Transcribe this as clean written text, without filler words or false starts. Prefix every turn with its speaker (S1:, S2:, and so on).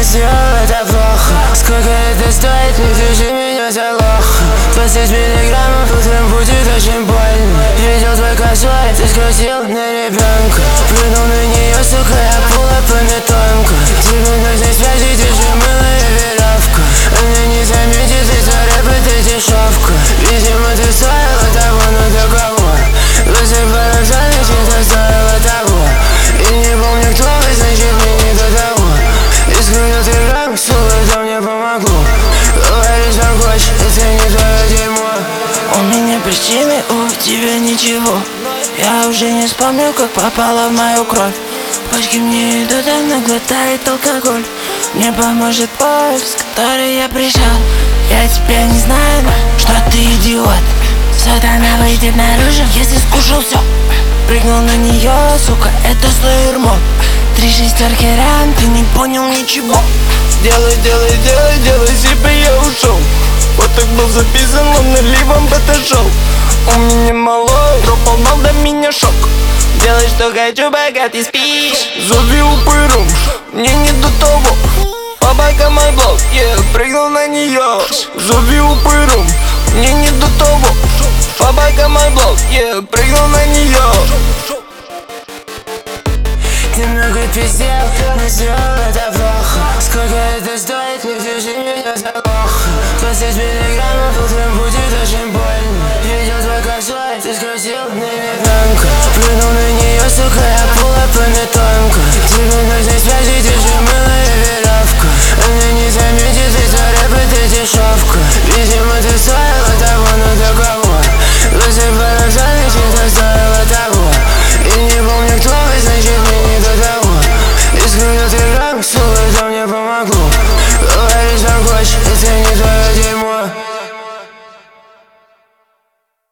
S1: но сделал это плохо. Сколько это стоит, не держи меня за лоха. 20 миллиграммов утром будет очень больно. Видел твой косой, ты скрутил на ребенка. Прыгнул на нее, сука, я пула понятонка. Тебе нужны связи, держи мыло и веревка. Она не заметит, из-за рэпа ты дешевка. Видимо, ты стоила того, но договор. Высыпала в зале, это стоило того. И не помню, кто вы, значит, мне не до того. И скрыл ты рак, сука, это мне помогло. Говоришь, что хочешь, это не твое дерьмо.
S2: У меня причины, у тебя ничего. Я уже не вспомню, как попала в мою кровь. Почки мне идут, она глотает алкоголь. Мне поможет поезд, с которой я пришел. Я тебя не знаю, но что ты идиот. Сатана выйдет наружу, если скушал все. Прыгнул на нее, сука, это слоермо. 3 шестерки ран, ты не понял ничего.
S3: Делай, делай, делай, делай себе, я ушел. Вот так был записан, он наливом подошел. У меня малой, дропал до меня шок.
S2: Делай, что хочу, пока ты спишь.
S3: Зови упыром, мне не до того. Бабайка мой блог, я прыгнул на нее. Зови упыром, мне не до того. Бабайка мой блог, я прыгнул на нее.
S1: Ты много пиздел, но сделал это плохо. Сколько это стоит, не держи меня за лоха. 20 миллиграммов утром будет очень больно. Видел твой косой, ты скрутил на ребенка. Прыгнул на нее, сука, я пула понятонка. Тебе нужны связи, держи мыло и веревка. Она не заметит, из-за рэпа ты дешевка. Видимо, ты стоила того, но договор. Высыпала в зале, это стоило того. И не помню, кто вы, значит, мне не до того. И скрыл ты рак, сука, это мне помогло. Говоришь, что хочешь, это не твое.